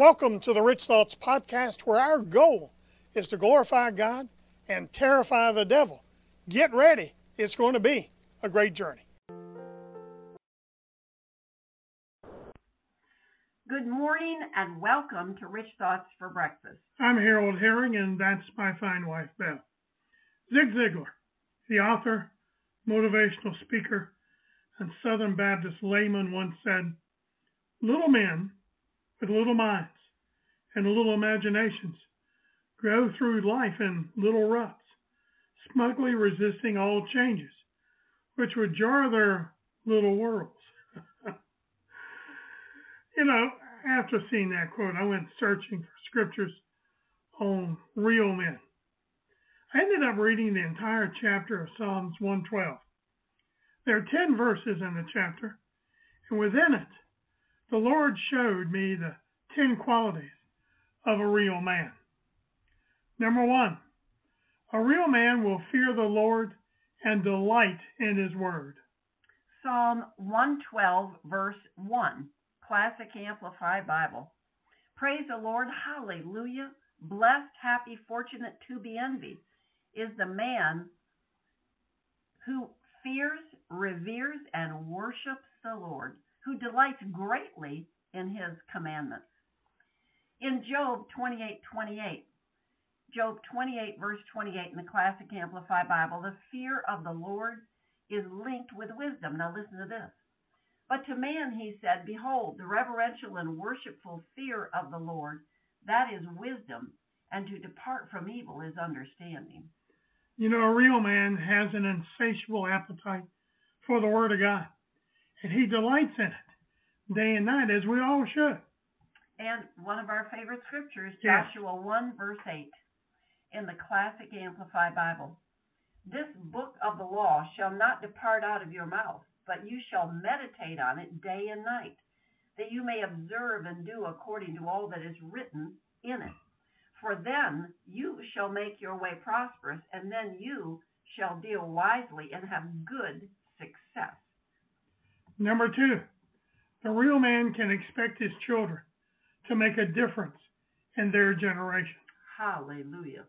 Welcome to the Rich Thoughts Podcast, where our goal is to glorify God and terrify the devil. Get ready. It's going to be a great journey. Good morning and welcome to Rich Thoughts for Breakfast. I'm Harold Herring, and that's my fine wife, Beth. Zig Ziglar, the author, motivational speaker, and Southern Baptist layman once said, "Little men with little minds and little imaginations go through life in little ruts, smugly resisting all changes, which would jar their little worlds." After seeing that quote, I went searching for scriptures on real men. I ended up reading the entire chapter of Psalms 112. There are 10 verses in the chapter, and within it, the Lord showed me the 10 qualities of a real man. Number 1, a real man will fear the Lord and delight in His Word. Psalm 112, verse 1, Classic Amplified Bible. Praise the Lord, hallelujah. Blessed, happy, fortunate, to be envied is the man who fears, reveres, and worships the Lord, who delights greatly in His commandments. In Job 28:28, Job 28, verse 28 in the Classic Amplified Bible, the fear of the Lord is linked with wisdom. Now listen to this. But to man he said, behold, the reverential and worshipful fear of the Lord, that is wisdom, and to depart from evil is understanding. A real man has an insatiable appetite for the Word of God, and he delights in it day and night, as we all should. And one of our favorite scriptures, Yes. Joshua 1, verse 8, in the Classic Amplified Bible. This book of the law shall not depart out of your mouth, but you shall meditate on it day and night, that you may observe and do according to all that is written in it. For then you shall make your way prosperous, and then you shall deal wisely and have good success. Number 2, the real man can expect his children to make a difference in their generation. Hallelujah.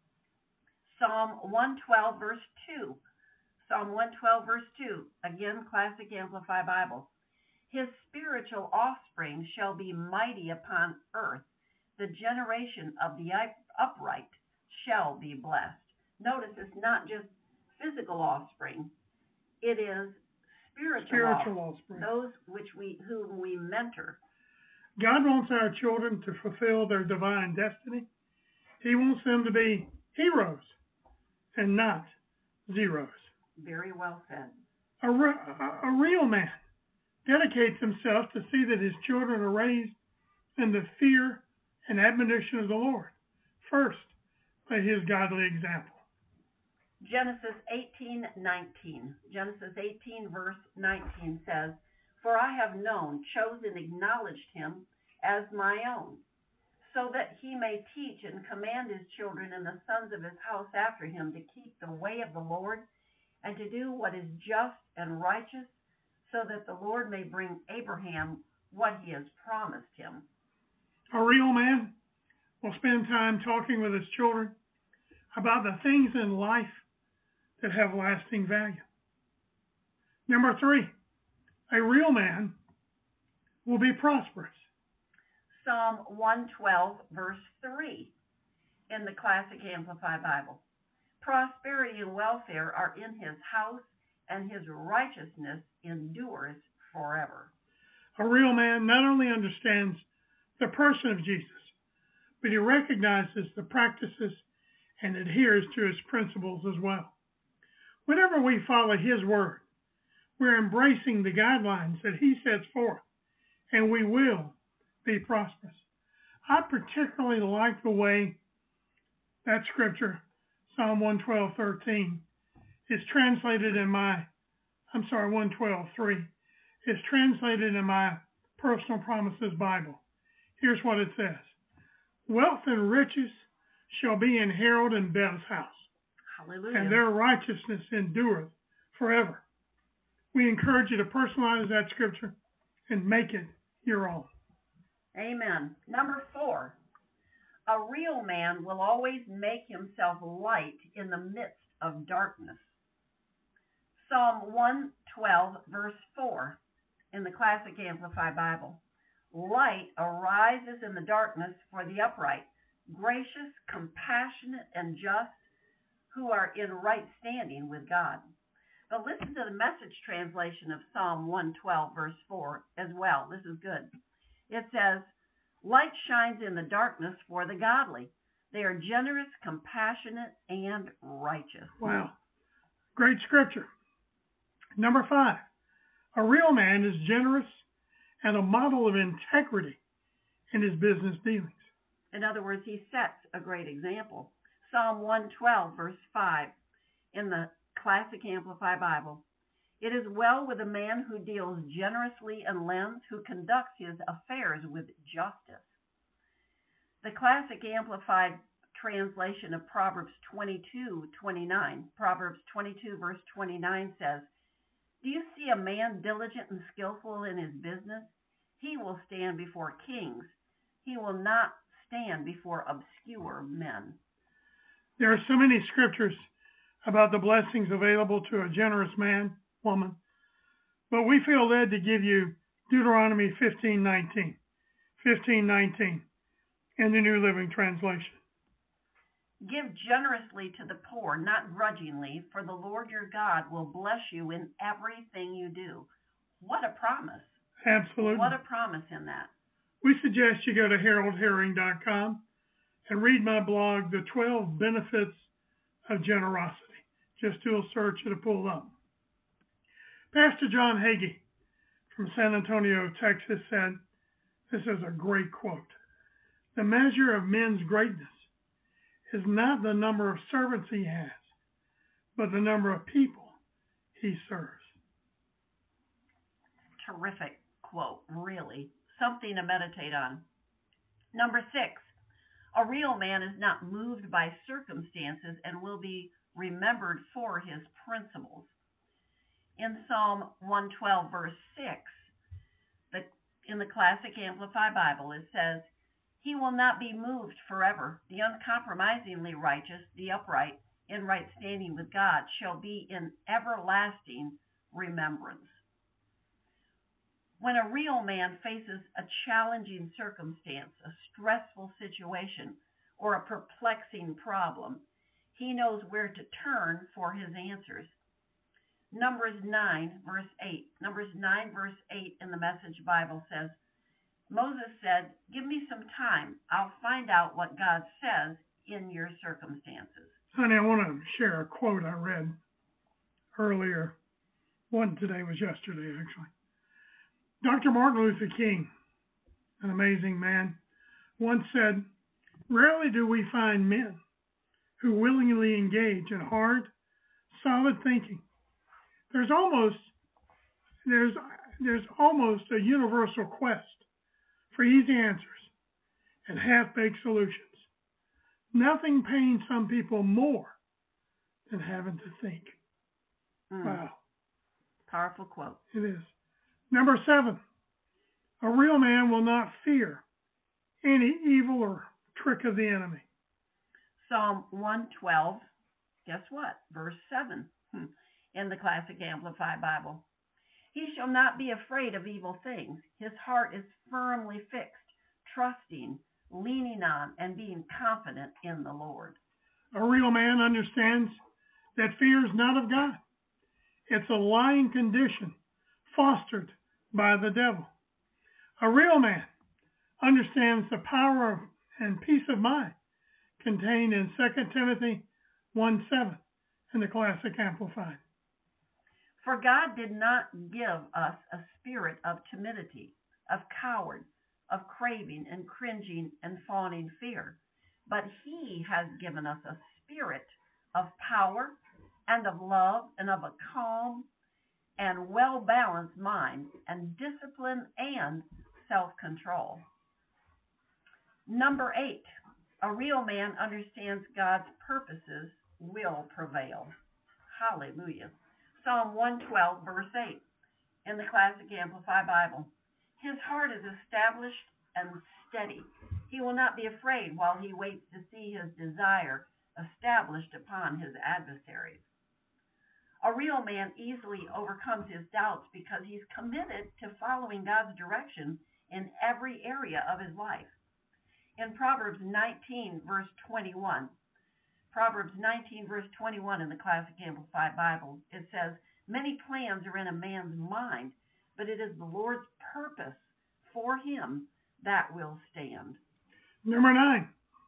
Psalm 112, verse 2. Psalm 112, verse 2. Again, Classic Amplified Bible. His spiritual offspring shall be mighty upon earth. The generation of the upright shall be blessed. Notice it's not just physical offspring. It is spiritual offspring. Those whom we mentor. God wants our children to fulfill their divine destiny. He wants them to be heroes and not zeros. Very well said. A real man dedicates himself to see that his children are raised in the fear and admonition of the Lord, first by His godly example. Genesis 18:19. Genesis 18, verse 19 says, "For I have known, chosen, acknowledged him as my own, so that he may teach and command his children and the sons of his house after him to keep the way of the Lord and to do what is just and righteous, so that the Lord may bring Abraham what He has promised him." A real man will spend time talking with his children about the things in life that have lasting value. Number 3, a real man will be prosperous. Psalm 112, verse 3 in the Classic Amplified Bible. Prosperity and welfare are in His house, and His righteousness endures forever. A real man not only understands the person of Jesus, but he recognizes the practices and adheres to His principles as well. Whenever we follow His Word, we're embracing the guidelines that He sets forth, and we will be prosperous. I particularly like the way that scripture, Psalm 112:13, is translated in my, 112:3, is translated in my Personal Promises Bible. Here's what it says. Wealth and riches shall be in Harold and Beth's house. Hallelujah. And their righteousness endureth forever. We encourage you to personalize that scripture and make it your own. Amen. Number A real man will always make himself light in the midst of darkness. Psalm 112, verse 4, in the Classic Amplified Bible. Light arises in the darkness for the upright, gracious, compassionate, and just, who are in right standing with God. But listen to the Message translation of Psalm 112, verse 4 as well. This is good. It says, light shines in the darkness for the godly. They are generous, compassionate, and righteous. Wow. Great scripture. Number 5, a real man is generous and a model of integrity in his business dealings. In other words, he sets a great example. Psalm 112, verse 5, in the Classic Amplified Bible. It is well with a man who deals generously and lends, who conducts his affairs with justice. The Classic Amplified translation of Proverbs 22:29, Proverbs 22, verse 29 says, do you see a man diligent and skillful in his business? He will stand before kings. He will not stand before obscure men. There are so many scriptures about the blessings available to a generous man, woman, but we feel led to give you Deuteronomy 15:19 in the New Living Translation. Give generously to the poor, not grudgingly, for the Lord your God will bless you in everything you do. What a promise. Absolutely. What a promise in that. We suggest you go to haroldherring.com and read my blog, The 12 Benefits of Generosity. Just do a search, it'll pull up. Pastor John Hagee from San Antonio, Texas said, this is a great quote, the measure of men's greatness is not the number of servants he has, but the number of people he serves. Terrific quote, really. Something to meditate on. Number 6, a real man is not moved by circumstances and will be remembered for his principles. In Psalm 112, verse 6, in the Classic Amplified Bible, it says, he will not be moved forever. The uncompromisingly righteous, the upright, in right standing with God, shall be in everlasting remembrance. When a real man faces a challenging circumstance, a stressful situation, or a perplexing problem, he knows where to turn for his answers. Numbers 9, verse 8 in the Message Bible says, Moses said, give me some time. I'll find out what God says in your circumstances. Honey, I want to share a quote I read earlier. One today was yesterday, actually. Dr. Martin Luther King, an amazing man, once said, rarely do we find men who willingly engage in hard, solid thinking. There's almost a universal quest for easy answers and half-baked solutions. Nothing pains some people more than having to think. Wow. Powerful quote. It is. Number 7, a real man will not fear any evil or trick of the enemy. Psalm 112, guess what? Verse 7 in the Classic Amplified Bible. He shall not be afraid of evil things. His heart is firmly fixed, trusting, leaning on, and being confident in the Lord. A real man understands that fear is not of God. It's a lying condition fostered by the devil. A real man understands the power and peace of mind contained in 2 Timothy 1:7 in the Classic Amplified. For God did not give us a spirit of timidity, of coward, of craving and cringing and fawning fear, but he has given us a spirit of power and of love and of a calm and well-balanced mind and discipline and self-control. Number 8, a real man understands God's purposes will prevail. Hallelujah. Psalm 112, verse 8 in the Classic Amplified Bible. His heart is established and steady. He will not be afraid while he waits to see his desire established upon his adversaries. A real man easily overcomes his doubts because he's committed to following God's direction in every area of his life. In Proverbs 19, verse 21, Proverbs 19, verse 21 in the Classic Amplified Bible, it says, "Many plans are in a man's mind, but it is the Lord's purpose for him that will stand." Number 9.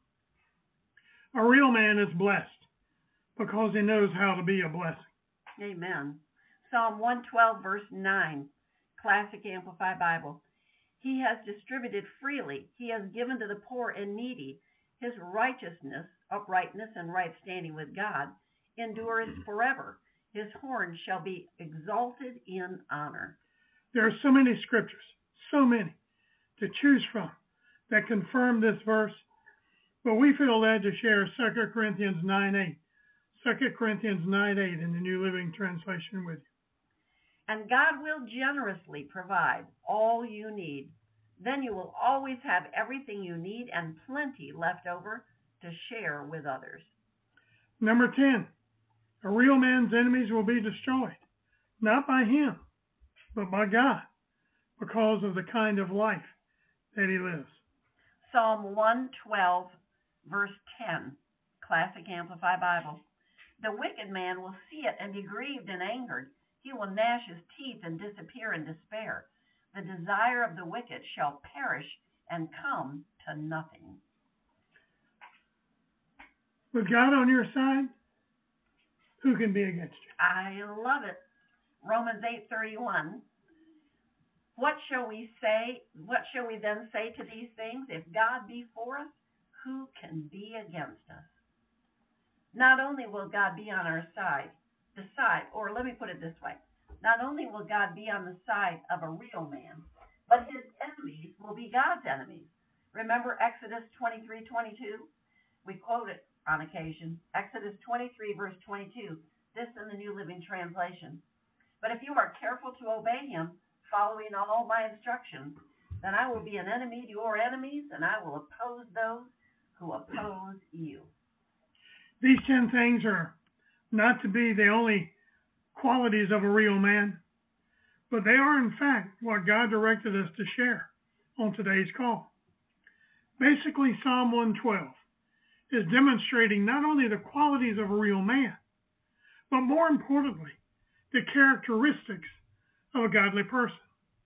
A real man is blessed because he knows how to be a blessing. Amen. Psalm 112, verse 9, Classic Amplified Bible. "He has distributed freely. He has given to the poor and needy. His righteousness, uprightness, and right standing with God endures forever. His horn shall be exalted in honor." There are so many scriptures, so many, to choose from that confirm this verse, but we feel led to share 2 Corinthians 9:8. 2 Corinthians 9:8 in the New Living Translation with you. "And God will generously provide all you need. Then you will always have everything you need and plenty left over to share with others." Number 10. A real man's enemies will be destroyed, not by him, but by God, because of the kind of life that he lives. Psalm 112, verse 10, Classic Amplified Bible. "The wicked man will see it and be grieved and angered. He will gnash his teeth and disappear in despair. The desire of the wicked shall perish and come to nothing." With God on your side, who can be against you? I love it. Romans 8:31. What shall we then say to these things? If God be for us, who can be against us? Not only will God be on our side, or let me put it this way, not only will God be on the side of a real man, but his enemies will be God's enemies. Remember Exodus 23:22? We quote it on occasion. Exodus 23, verse 22, this in the New Living Translation. "But if you are careful to obey him, following all my instructions, then I will be an enemy to your enemies, and I will oppose those who oppose you." These 10 things are not to be the only qualities of a real man, but they are in fact what God directed us to share on today's call. Basically, Psalm 112 is demonstrating not only the qualities of a real man, but more importantly, the characteristics of a godly person.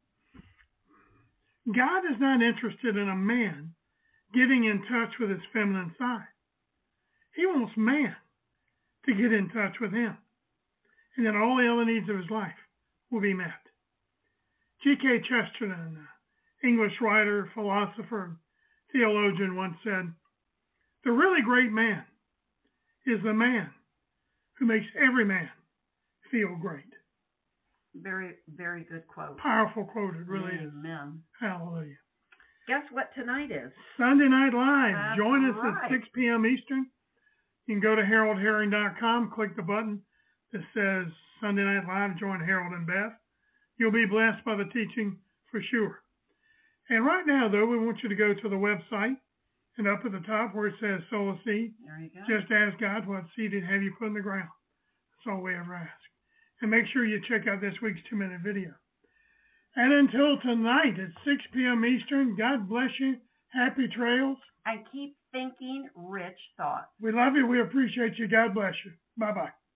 God is not interested in a man getting in touch with his feminine side. He wants man to get in touch with him, and then all the other needs of his life will be met. G.K. Chesterton, English writer, philosopher, theologian, once said, "The really great man is the man who makes every man feel great." Very, very good quote. Powerful quote, it really is. Amen. Hallelujah. Guess what tonight is? Sunday Night Live. That's Join us right. at 6 p.m. Eastern. You can go to HaroldHerring.com, click the button that says Sunday Night Live, join Harold and Beth. You'll be blessed by the teaching for sure. And right now, though, we want you to go to the website, and up at the top where it says sow a seed, There you go. just ask God what seed he'd have you put in the ground. That's all we ever ask. And make sure you check out this week's 2-minute video. And until tonight at 6 p.m. Eastern, God bless you. Happy trails. And keep thinking rich thoughts. We love you. We appreciate you. God bless you. Bye-bye.